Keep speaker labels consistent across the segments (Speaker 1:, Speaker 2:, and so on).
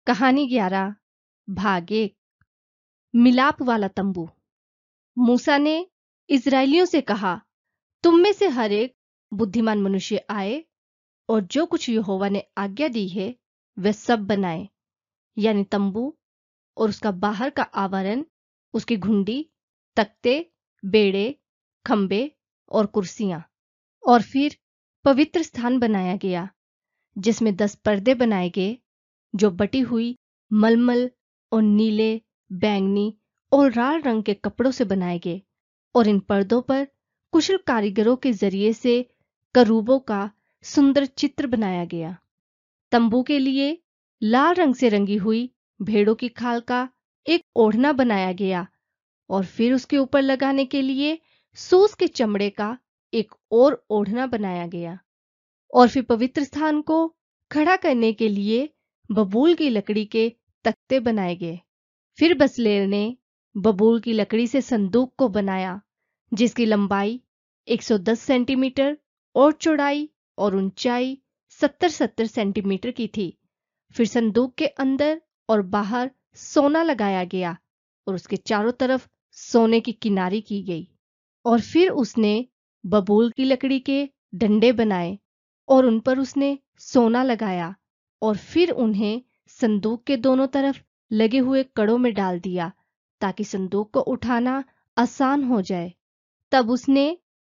Speaker 1: कहानी 11 भाग 1 मिलाप वाला तंबू। मूसा ने इजरायलियों से कहा, तुम में से हर एक बुद्धिमान मनुष्य आए और जो कुछ यहोवा ने आज्ञा दी है वह सब बनाए, यानी तंबू और उसका बाहर का आवरण, उसकी घुंडी, तख्ते, बेड़े, खंबे और कुर्सियां। और फिर पवित्र स्थान बनाया गया जिसमें 10 पर्दे बनाए गए जो बटी हुई मलमल और नीले, बैंगनी और लाल रंग के कपड़ों से बनाए गए, और इन पर्दों पर कुशल कारीगरों के जरिए से करूबों का सुंदर चित्र बनाया गया। तंबू के लिए लाल रंग से रंगी हुई भेड़ों की खाल का एक ओढ़ना बनाया गया, और फिर उसके ऊपर लगाने के लिए सूस के चमड़े का एक और ओढ़ना बनाया गया। और फिर पवित्र स्थान को खड़ा करने के लिए बबूल की लकड़ी के तख्ते बनाए गए। फिर बसलेल ने बबूल की लकड़ी से संदूक को बनाया जिसकी लंबाई 110 सेंटीमीटर और चौड़ाई और ऊंचाई 70-70 सेंटीमीटर की थी। फिर संदूक के अंदर और बाहर सोना लगाया गया और उसके चारों तरफ सोने की किनारी की गई। और फिर उसने बबूल की लकड़ी के डंडे बनाए और उन पर उसने सोना लगाया, और फिर उन्हें संदूक के दोनों तरफ लगे हुए कड़ों में डाल दिया ताकि संदूक को उठाना आसान हो जाए। तब उसने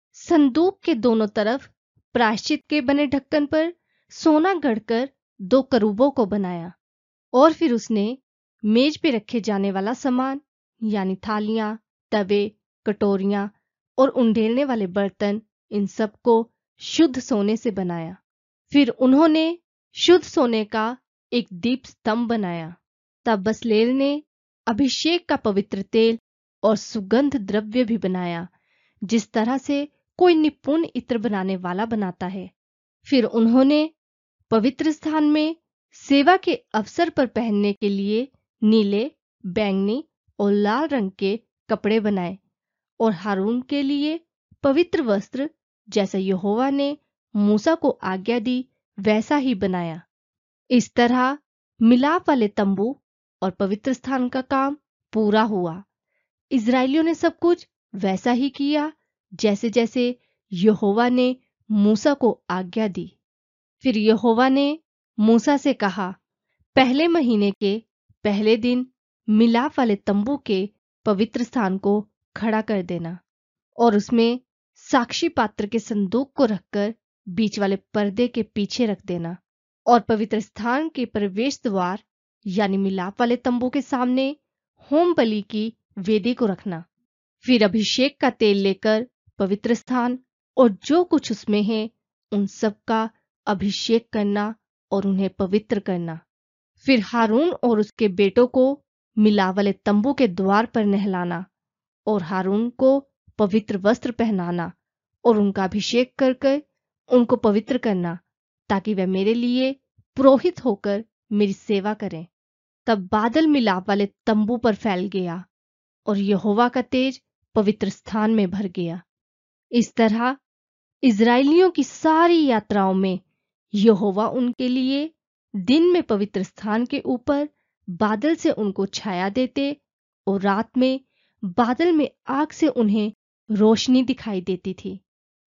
Speaker 1: संदूक के दोनों तरफ प्रायश्चित के बने ढक्कन पर सोना गढ़कर 2 करूबों को बनाया। और फिर उसने मेज पे रखे जाने वाला सामान, यानी थालियां, तवे, कटोरियां और उंडेलने वाले बर्तन, इन सब को शुद्ध सोने से बनाया। फिर उन्होंने शुद्ध सोने का एक दीप स्तंभ बनाया। तब बसलेल ने अभिषेक का पवित्र तेल और सुगंध द्रव्य भी बनाया, जिस तरह से कोई निपुण इत्र बनाने वाला बनाता है। फिर उन्होंने पवित्र स्थान में सेवा के अवसर पर पहनने के लिए नीले, बैंगनी और लाल रंग के कपड़े बनाए, और हारून के लिए पवित्र वस्त्र जैसा यहोवा ने मूसा को आज्ञा दी वैसा ही बनाया। इस तरह मिलाप वाले तंबू और पवित्र स्थान का काम पूरा हुआ। इजरायलियों ने सब कुछ वैसा ही किया जैसे जैसे यहोवा ने मूसा को आज्ञा दी। फिर यहोवा ने मूसा से कहा, पहले महीने के पहले दिन मिलाप वाले तंबू के पवित्र स्थान को खड़ा कर देना, और उसमें साक्षी पात्र के संदूक को रखकर बीच वाले पर्दे के पीछे रख देना, और पवित्र स्थान के प्रवेश द्वार यानी मिलाप वाले तंबू के सामने होम बलि की वेदी को रखना। फिर अभिषेक का तेल लेकर पवित्र स्थान और जो कुछ उसमें है उन सब का अभिषेक करना और उन्हें पवित्र करना। फिर हारून और उसके बेटों को मिलाप वाले तंबू के द्वार पर नहलाना, और हारून को पवित्र वस्त्र पहनाना और उनका अभिषेक कर उनको पवित्र करना, ताकि वह मेरे लिए पुरोहित होकर मेरी सेवा करें। तब बादल मिलाप वाले तंबू पर फैल गया और यहोवा का तेज पवित्र स्थान में भर गया। इस तरह इजरायलियों की सारी यात्राओं में यहोवा उनके लिए दिन में पवित्र स्थान के ऊपर बादल से उनको छाया देते और रात में बादल में आग से उन्हें रोशनी दिखाई देती थी।